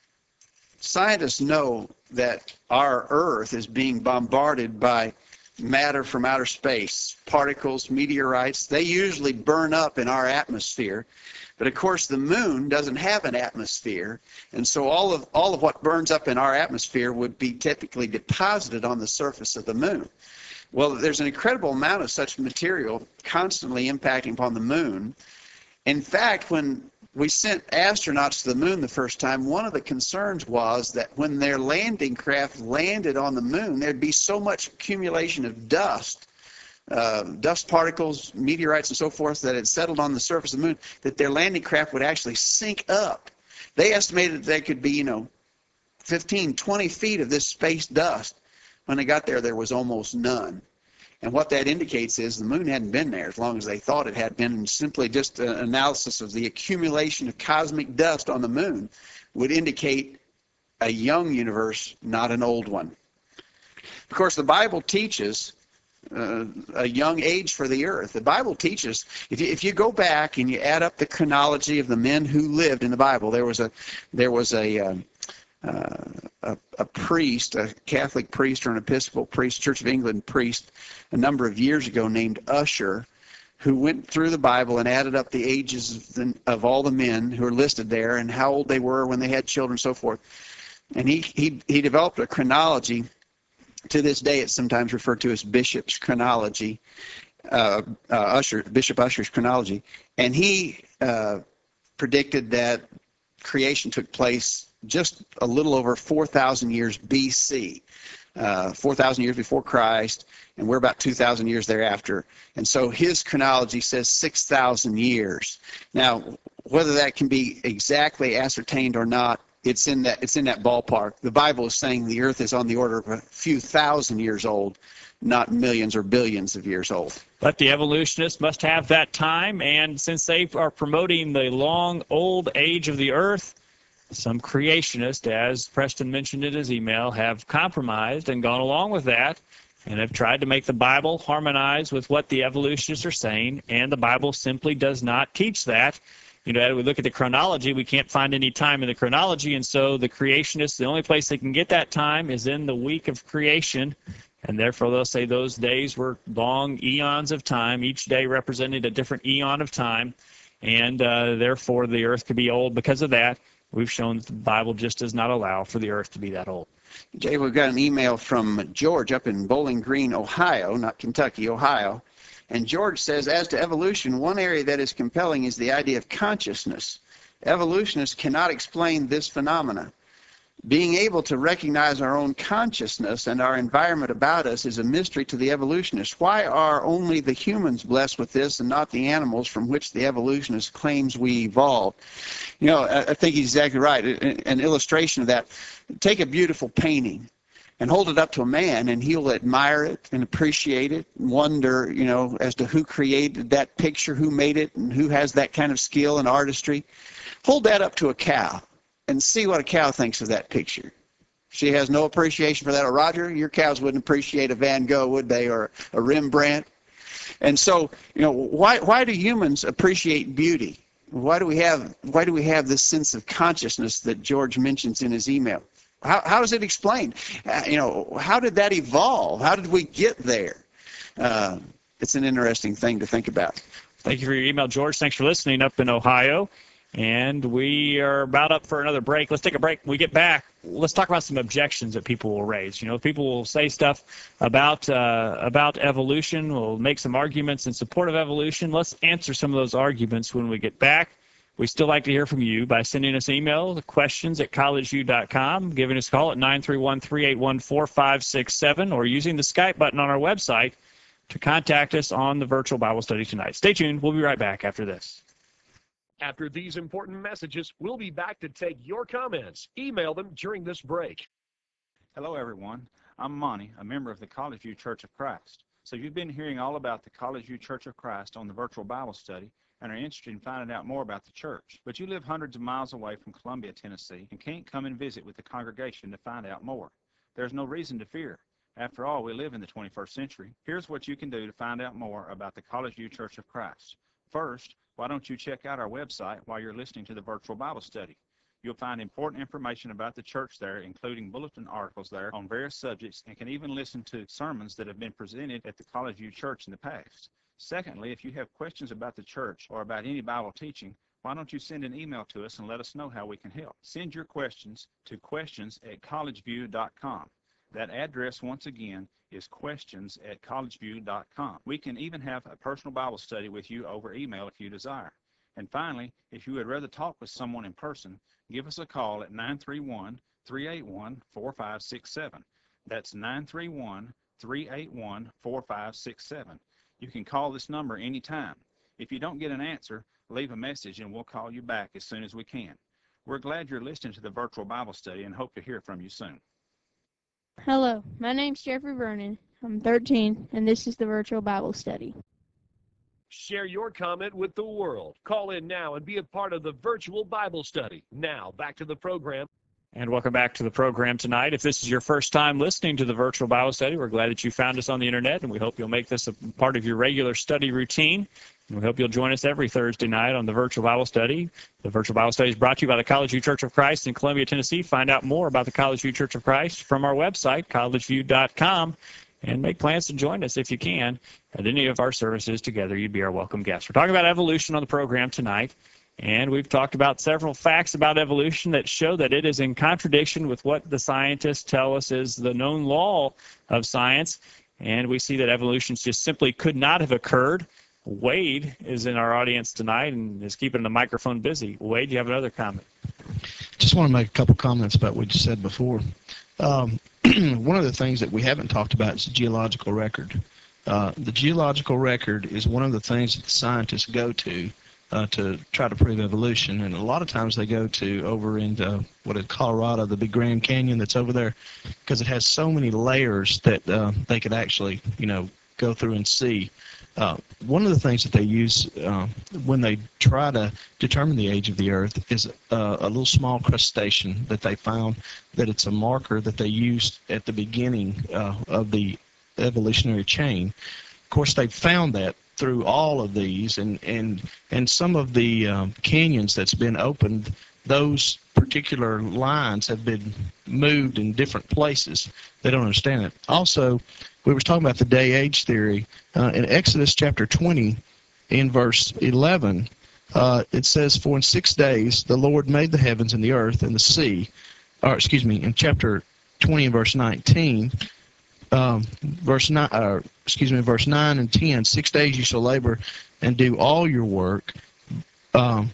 scientists know that our Earth is being bombarded by matter from outer space, particles, meteorites. They usually burn up in our atmosphere. But of course, the moon doesn't have an atmosphere, and so all of all of what burns up in our atmosphere would be typically deposited on the surface of the moon. Well, there's an incredible amount of such material constantly impacting upon the moon. In fact, when we sent astronauts to the moon the first time, one of the concerns was that when their landing craft landed on the moon, there'd be so much accumulation of dust, uh, dust particles, meteorites, and so forth that had settled on the surface of the moon, that their landing craft would actually sink up. They estimated that they could be, you know, fifteen, twenty feet of this space dust. When they got there, there was almost none. And what that indicates is the moon hadn't been there as long as they thought it had been, and simply just an analysis of the accumulation of cosmic dust on the moon would indicate a young universe, not an old one. Of course, the Bible teaches uh, a young age for the Earth. The Bible teaches, if you, if you go back and you add up the chronology of the men who lived in the Bible, there was a, there was a, um, Uh, a, a priest, a Catholic priest or an Episcopal priest, Church of England priest, a number of years ago named Usher, who went through the Bible and added up the ages of, the, of all the men who are listed there and how old they were when they had children and so forth. And he, he, he developed a chronology. To this day, it's sometimes referred to as Bishop's chronology, uh, uh, Usher, Bishop Usher's chronology. And he uh, predicted that creation took place just a little over four thousand years B C, uh, four thousand years before Christ, and we're about two thousand years thereafter. And so his chronology says six thousand years. Now, whether that can be exactly ascertained or not, it's in that it's in that ballpark. The Bible is saying the earth is on the order of a few thousand years old, not millions or billions of years old. But the evolutionists must have that time, and since they are promoting the long old age of the earth, some creationists, as Preston mentioned in his email, have compromised and gone along with that and have tried to make the Bible harmonize with what the evolutionists are saying, and the Bible simply does not teach that. You know, as we look at the chronology, we can't find any time in the chronology, and so the creationists, the only place they can get that time is in the week of creation, and therefore they'll say those days were long eons of time. Each day represented a different eon of time, and uh, therefore the earth could be old because of that. We've shown that the Bible just does not allow for the earth to be that old. Jay, we've got an email from George up in Bowling Green, Ohio, not Kentucky, Ohio. And George says, as to evolution, one area that is compelling is the idea of consciousness. Evolutionists cannot explain this phenomena. Being able to recognize our own consciousness and our environment about us is a mystery to the evolutionists. Why are only the humans blessed with this and not the animals from which the evolutionist claims we evolved? You know, I think he's exactly right. An illustration of that, take a beautiful painting and hold it up to a man, and he'll admire it and appreciate it, and wonder, you know, as to who created that picture, who made it, and who has that kind of skill and artistry. Hold that up to a cow and see what a cow thinks of that picture. She has no appreciation for that. Or Roger, your cows wouldn't appreciate a Van Gogh, would they, or a Rembrandt? And so, you know, why why do humans appreciate beauty? Why do we have why do we have this sense of consciousness that George mentions in his email? How, how is it explained? Uh, you know, how did that evolve? How did we get there? Uh, it's an interesting thing to think about. Thank you for your email, George. Thanks for listening up in Ohio. And we are about up for another break. Let's take a break. When we get back, let's talk about some objections that people will raise. You know, people will say stuff about uh, about evolution, will make some arguments in support of evolution. Let's answer some of those arguments when we get back. We still like to hear from you by sending us an email to questions at college view dot com, giving us a call at nine three one, three eight one, four five six seven, or using the Skype button on our website to contact us on the virtual Bible study tonight. Stay tuned. We'll be right back after this. After these important messages, we'll be back to take your comments. Email them during this break. Hello, everyone. I'm Monty, a member of the College View Church of Christ. So you've been hearing all about the College View Church of Christ on the virtual Bible study and are interested in finding out more about the church. But you live hundreds of miles away from Columbia, Tennessee, and can't come and visit with the congregation to find out more. There's no reason to fear. After all, we live in the twenty-first century. Here's what you can do to find out more about the College View Church of Christ. First, why don't you check out our website while you're listening to the virtual Bible study? You'll find important information about the church there, including bulletin articles there on various subjects, and can even listen to sermons that have been presented at the College View Church in the past. Secondly, if you have questions about the church or about any Bible teaching, why don't you send an email to us and let us know how we can help? Send your questions to questions at college view dot com. That address, once again, is questions at college view dot com. We can even have a personal Bible study with you over email if you desire. And finally, if you would rather talk with someone in person, give us a call at nine three one, three eight one, four five six seven. That's nine three one, three eight one, four five six seven. You can call this number anytime. If you don't get an answer, leave a message and we'll call you back as soon as we can. We're glad you're listening to the virtual Bible study and hope to hear from you soon. Hello, my name's Jeffrey Vernon. I'm thirteen, and this is the virtual Bible study. Share your comment with the world. Call in now and be a part of the virtual Bible study. Now, back to the program. And welcome back to the program tonight. If this is your first time listening to the virtual Bible study, we're glad that you found us on the internet, and we hope you'll make this a part of your regular study routine. And we hope you'll join us every Thursday night on the virtual Bible study. The virtual Bible study is brought to you by the College View Church of Christ in Columbia, Tennessee. Find out more about the College View Church of Christ from our website, college view dot com, and make plans to join us if you can at any of our services together. You'd be our welcome guest. We're talking about evolution on the program tonight. And we've talked about several facts about evolution that show that it is in contradiction with what the scientists tell us is the known law of science. And we see that evolution just simply could not have occurred. Wade is in our audience tonight and is keeping the microphone busy. Wade, do you have another comment? Just want to make a couple comments about what you said before. Um, one of the things that we haven't talked about is the geological record. Uh, the geological record is one of the things that the scientists go to uh, to try to prove evolution, and a lot of times they go to over in uh, what is Colorado, the big Grand Canyon that's over there, because it has so many layers that uh, they could actually, you know, go through and see. Uh, one of the things that they use uh, when they try to determine the age of the Earth is uh, a little small crustacean that they found that it's a marker that they used at the beginning uh, of the evolutionary chain. Of course, they found that through all of these, and and and some of the um, canyons that's been opened, those particular lines have been moved in different places. They don't understand it. Also, we were talking about the day-age theory. Uh, in Exodus chapter twenty, in verse eleven, uh, it says, "For in six days the Lord made the heavens and the earth and the sea." Or excuse me, in chapter twenty, in verse nineteen, um, verse nine, uh, excuse me, verse nine and ten. Six days you shall labor and do all your work, um,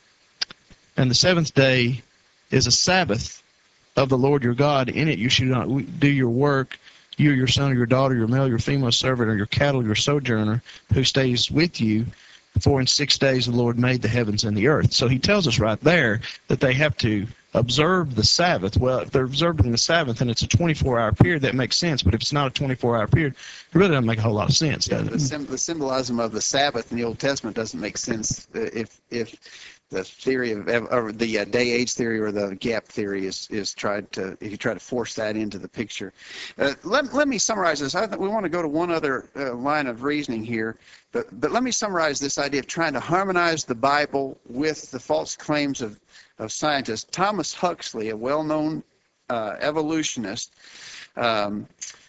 and the seventh day is a Sabbath of the Lord your God. In it you should not do your work, you, your son, or your daughter, your male, your female servant, or your cattle, your sojourner, who stays with you. For in six days the Lord made the heavens and the earth. So he tells us right there that they have to observe the Sabbath. Well, if they're observing the Sabbath and it's a twenty-four hour period, that makes sense. But if it's not a twenty-four hour period, it really doesn't make a whole lot of sense, does Yeah, it? the, sim- the symbolism of the Sabbath in the Old Testament doesn't make sense uh, if if the theory of ev- or the uh, day age theory or the gap theory is is tried to if you try to force that into the picture. Uh, let let me summarize this. I think we want to go to one other uh, line of reasoning here, but but let me summarize this idea of trying to harmonize the Bible with the false claims of of scientists. Thomas Huxley, a well-known uh, evolutionist, um,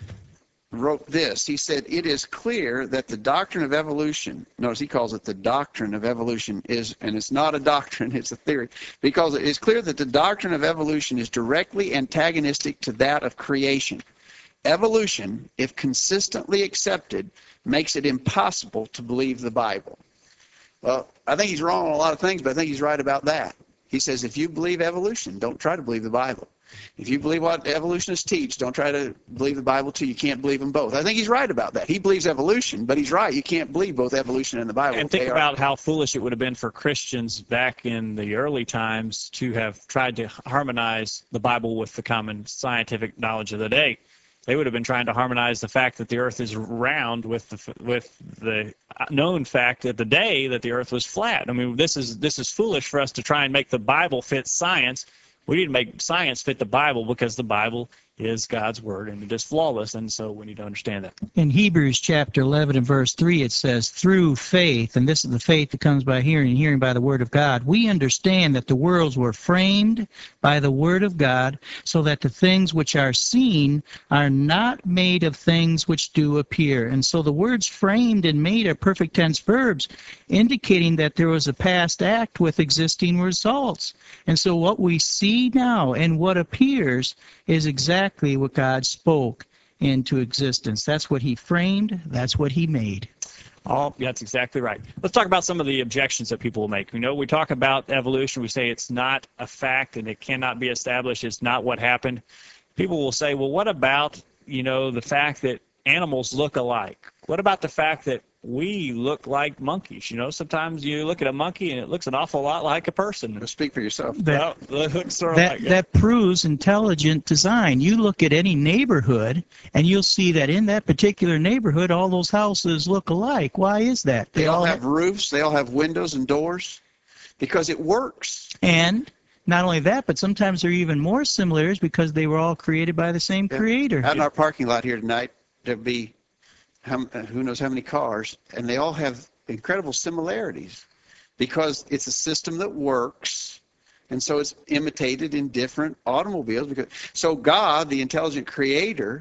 wrote this. He said, "It is clear that the doctrine of evolution," notice he calls it the doctrine of evolution, is, and it's not a doctrine, it's a theory, because it is clear that the doctrine of evolution is directly antagonistic to that of creation. Evolution, if consistently accepted, makes it impossible to believe the Bible. Well, I think he's wrong on a lot of things, but I think he's right about that. He says, if you believe evolution, don't try to believe the Bible. If you believe what evolutionists teach, don't try to believe the Bible too. You can't believe them both. I think he's right about that. He believes evolution, but he's right. You can't believe both evolution and the Bible. And think They about are, how foolish it would have been for Christians back in the early times to have tried to harmonize the Bible with the common scientific knowledge of the day. They would have been trying to harmonize the fact that the earth is round with the with the known fact of the day that the earth was flat. I mean, this is this is foolish for us to try and make the Bible fit science. We need to make science fit the Bible because the Bible is God's word and it is flawless, and so we need to understand that. In Hebrews chapter eleven and verse three, it says, "Through faith," and this is the faith that comes by hearing, and hearing by the word of God, "we understand that the worlds were framed by the word of God, so that the things which are seen are not made of things which do appear." And so the words framed and made are perfect tense verbs, indicating that there was a past act with existing results. And so what we see now and what appears is exactly what God spoke into existence. That's what he framed. That's what he made. Oh, that's exactly right. Let's talk about some of the objections that people will make. You know, we talk about evolution. We say it's not a fact and it cannot be established. It's not what happened. People will say, well, what about, you know, the fact that animals look alike? What about the fact that we look like monkeys? You know, sometimes you look at a monkey and it looks an awful lot like a person. Speak for yourself. That, well, it looks sort of that, like it. that proves intelligent design. You look at any neighborhood and you'll see that in that particular neighborhood, all those houses look alike. Why is that? They all have roofs. They all have windows and doors because it works. And not only that, but sometimes there are even more similarities because they were all created by the same Yeah. creator. Out in our parking lot here tonight, there'll be how, who knows how many cars, and they all have incredible similarities because it's a system that works, and so it's imitated in different automobiles. Because so God, the intelligent creator,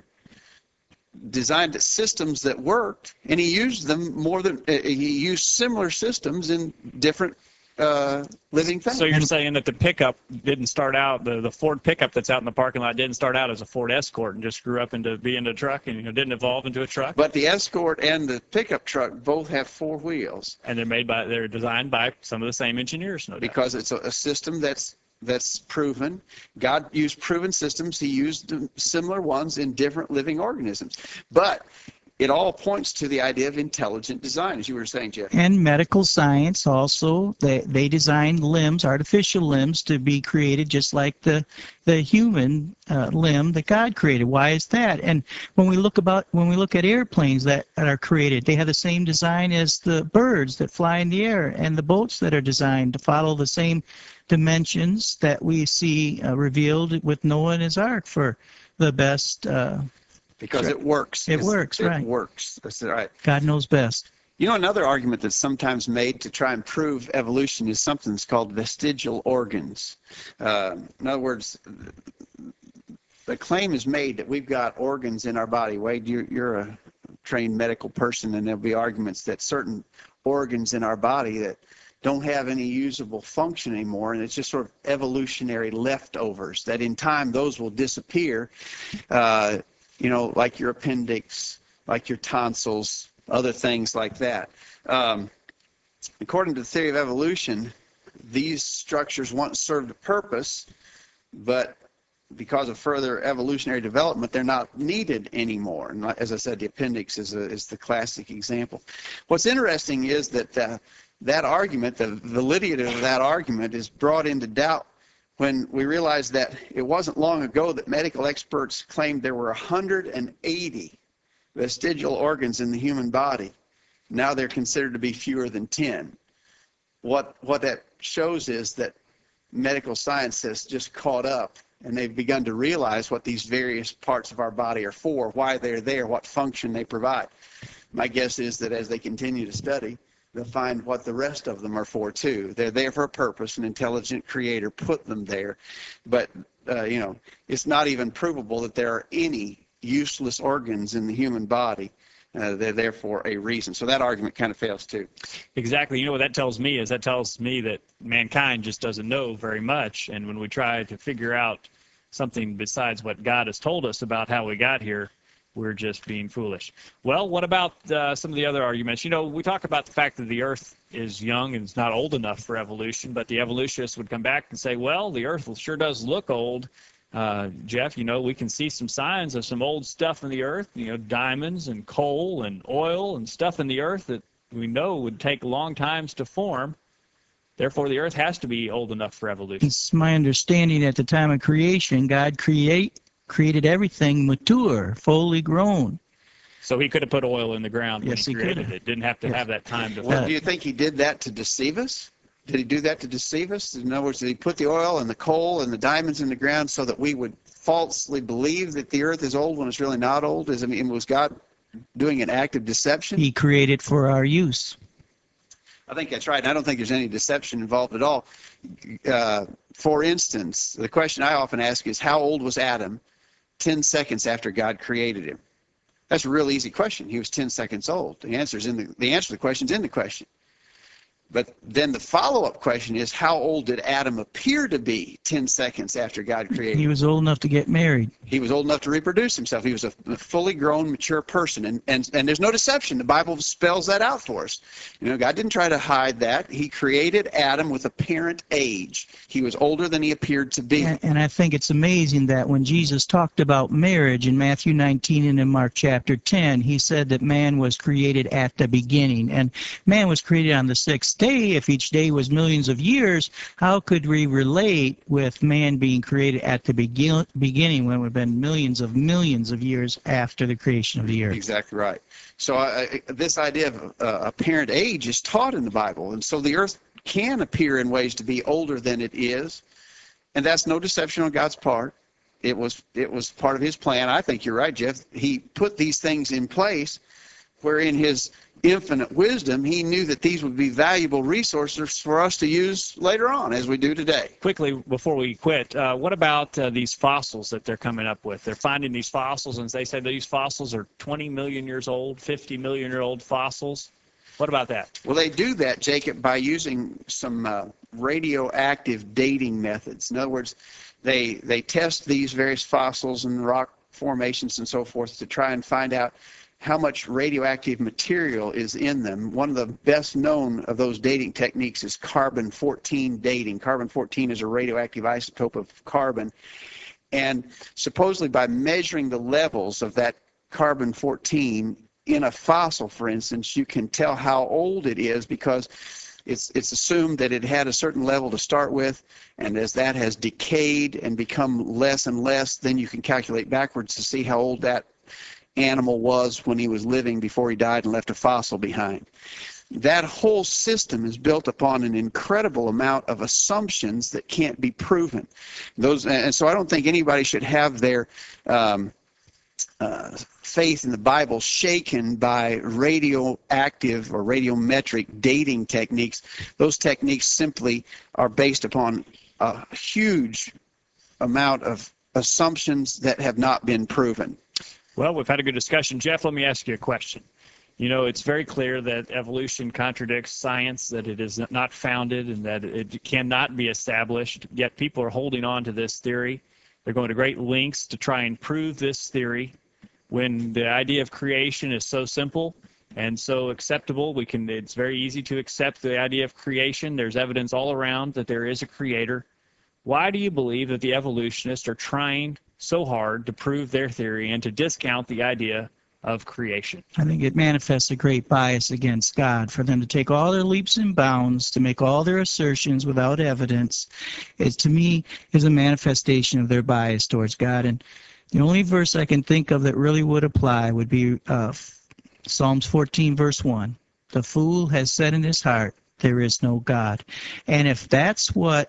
designed systems that worked, and he used them more than uh, he used similar systems in different uh, living things. So you're saying that the pickup didn't start out, the, the Ford pickup that's out in the parking lot didn't start out as a Ford Escort and just grew up into being a truck and, you know, didn't evolve into a truck? But the Escort and the pickup truck both have four wheels. And they're made by, they're designed by some of the same engineers, no doubt. Because it's a, a system that's that's proven. God used proven systems. He used similar ones in different living organisms. But it all points to the idea of intelligent design, as you were saying, Jeff. And medical science also, they, they designed limbs, artificial limbs, to be created just like the the human uh, limb that God created. Why is that? And when we look about when we look at airplanes that, that are created, they have the same design as the birds that fly in the air, and the boats that are designed to follow the same dimensions that we see uh, revealed with Noah and his ark for the best. Uh, Because it works. It It's- works, right. It works. That's right. God knows best. You know, another argument that's sometimes made to try and prove evolution is something that's called vestigial organs. Uh, in other words, the claim is made that we've got organs in our body. Wade, you're, you're a trained medical person, and there'll be arguments that certain organs in our body that don't have any usable function anymore, and it's just sort of evolutionary leftovers, that in time those will disappear. Uh, you know, like your appendix, like your tonsils, other things like that. Um, according to the theory of evolution, these structures once served a purpose, but because of further evolutionary development, they're not needed anymore. And as I said, the appendix is, a, is the classic example. What's interesting is that uh, that argument, the validity of that argument, is brought into doubt when we realized that it wasn't long ago that medical experts claimed there were one hundred eighty vestigial organs in the human body. Now they're considered to be fewer than ten. What, what that shows is that medical science has just caught up, and they've begun to realize what these various parts of our body are for, why they're there, what function they provide. My guess is that as they continue to study, they'll find what the rest of them are for too. They're there for a purpose. An intelligent creator put them there. But, uh, you know, it's not even provable that there are any useless organs in the human body. Uh, they're there for a reason. So that argument kind of fails too. Exactly. You know what that tells me is that tells me that mankind just doesn't know very much. And when we try to figure out something besides what God has told us about how we got here, we're just being foolish. Well, what about uh, some of the other arguments? You know, we talk about the fact that the Earth is young and it's not old enough for evolution, but the evolutionists would come back and say, well, the Earth sure does look old. Uh, Jeff, you know, we can see some signs of some old stuff in the Earth, you know, diamonds and coal and oil and stuff in the Earth that we know would take long times to form. Therefore, the Earth has to be old enough for evolution. It's my understanding at the time of creation, God create created everything mature, fully grown. So he could have put oil in the ground when Yes, he he created could. it. Didn't have to Yes. have that time to Well, form. do you think he did that to deceive us? Did he do that to deceive us? In other words, did he put the oil and the coal and the diamonds in the ground so that we would falsely believe that the Earth is old when it's really not old? Is, I mean, was God doing an act of deception? He created for our use. I think that's right. And I don't think there's any deception involved at all. Uh, for instance, the question I often ask is, how old was Adam ten seconds after God created him? That's a real easy question. He was ten seconds old. The answer's in the, the answer to the question's in the question. But then the follow-up question is, how old did Adam appear to be ten seconds after God created He him? was old enough to get married. He was old enough to reproduce himself. He was a, a fully grown, mature person. And, and, and there's no deception. The Bible spells that out for us. You know, God didn't try to hide that. He created Adam with apparent age. He was older than he appeared to be. And, and I think it's amazing that when Jesus talked about marriage in Matthew nineteen and in Mark chapter ten, he said that man was created at the beginning. And man was created on the sixth day. If each day was millions of years, how could we relate with man being created at the begin, beginning when it would have been millions of millions of years after the creation of the earth? Exactly right. So uh, this idea of uh, apparent age is taught in the Bible. And so the earth can appear in ways to be older than it is. And that's no deception on God's part. It was, it was part of his plan. I think you're right, Jeff. He put these things in place where in his infinite wisdom, he knew that these would be valuable resources for us to use later on, as we do today. Quickly, before we quit, uh, what about uh, these fossils that they're coming up with? They're finding these fossils, and they say these fossils are twenty million years old, fifty million year old fossils. What about that? Well, they do that, Jacob, by using some uh, radioactive dating methods. In other words, they, they test these various fossils and rock formations and so forth to try and find out how much radioactive material is in them. One of the best known of those dating techniques is carbon fourteen dating. Carbon fourteen is a radioactive isotope of carbon. And supposedly by measuring the levels of that carbon fourteen in a fossil, for instance, you can tell how old it is, because it's it's assumed that it had a certain level to start with, and as that has decayed and become less and less, then you can calculate backwards to see how old that animal was when he was living before he died and left a fossil behind. That whole system is built upon an incredible amount of assumptions that can't be proven. Those, and so I don't think anybody should have their um, uh, faith in the Bible shaken by radioactive or radiometric dating techniques. Those techniques simply are based upon a huge amount of assumptions that have not been proven. Well, we've had a good discussion. Jeff, let me ask you a question. You know, it's very clear that evolution contradicts science, that it is not founded and that it cannot be established, yet people are holding on to this theory. They're going to great lengths to try and prove this theory when the idea of creation is so simple and so acceptable. We can, it's very easy to accept the idea of creation. There's evidence all around that there is a creator. Why do you believe that the evolutionists are trying so hard to prove their theory and to discount the idea of creation? I think it manifests a great bias against God for them to take all their leaps and bounds, to make all their assertions without evidence. It, to me, is a manifestation of their bias towards God. And the only verse I can think of that really would apply would be uh, Psalms fourteen, verse one. The fool has said in his heart, there is no God. And if that's what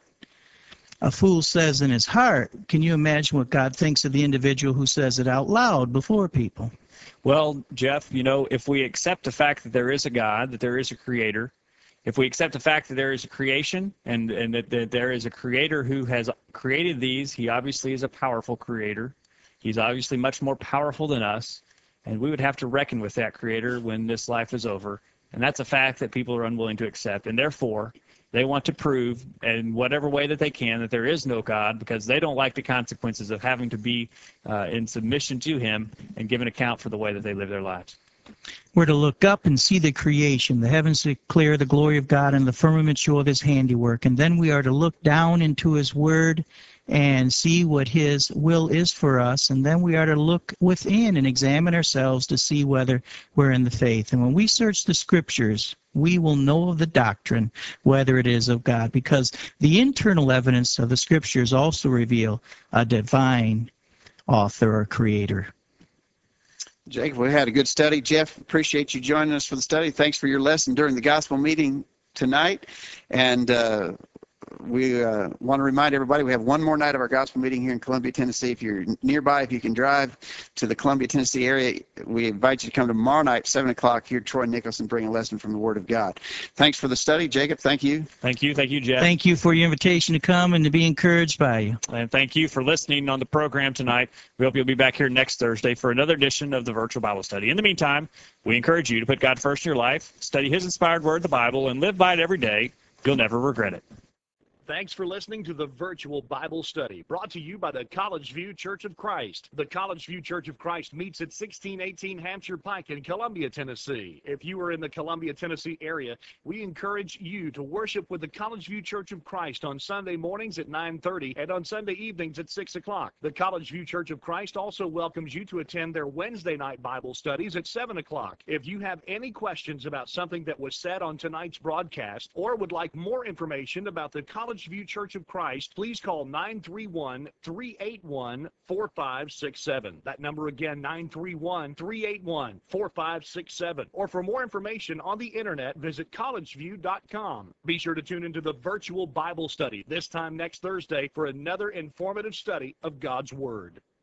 a fool says in his heart, can you imagine what God thinks of the individual who says it out loud before people? Well, Jeff, you know, if we accept the fact that there is a God, that there is a creator, if we accept the fact that there is a creation and, and that, that there is a creator who has created these, he obviously is a powerful creator. He's obviously much more powerful than us, and we would have to reckon with that creator when this life is over. And that's a fact that people are unwilling to accept, and therefore they want to prove in whatever way that they can that there is no God, because they don't like the consequences of having to be uh, in submission to him and give an account for the way that they live their lives. We're to look up and see the creation. The heavens declare the glory of God, and the firmament show of his handiwork. And then we are to look down into his word and see what his will is for us. And then we are to look within and examine ourselves to see whether we're in the faith. And when we search the scriptures, we will know of the doctrine, whether it is of God, because the internal evidence of the scriptures also reveal a divine author or creator. Jacob, we had a good study. Jeff, appreciate you joining us for the study. Thanks for your lesson during the gospel meeting tonight. And uh, we uh, want to remind everybody we have one more night of our gospel meeting here in Columbia, Tennessee. If you're nearby, if you can drive to the Columbia, Tennessee area, we invite you to come tomorrow night, seven o'clock, hear Troy Nicholson bring a lesson from the Word of God. Thanks for the study. Jacob, thank you. Thank you. Thank you, Jeff. Thank you for your invitation to come and to be encouraged by you. And thank you for listening on the program tonight. We hope you'll be back here next Thursday for another edition of the Virtual Bible Study. In the meantime, we encourage you to put God first in your life, study his inspired word, the Bible, and live by it every day. You'll never regret it. Thanks for listening to the Virtual Bible Study, brought to you by the College View Church of Christ. The College View Church of Christ meets at sixteen eighteen Hampshire Pike in Columbia, Tennessee. If you are in the Columbia, Tennessee area, we encourage you to worship with the College View Church of Christ on Sunday mornings at nine thirty and on Sunday evenings at six o'clock. The College View Church of Christ also welcomes you to attend their Wednesday night Bible studies at seven o'clock. If you have any questions about something that was said on tonight's broadcast or would like more information about the College View Church of Christ, please call nine three one, three eight one, four five six seven. That number again, nine three one, three eight one, four five six seven. Or for more information on the internet, visit college view dot com. Be sure to tune into the Virtual Bible Study this time next Thursday for another informative study of God's Word.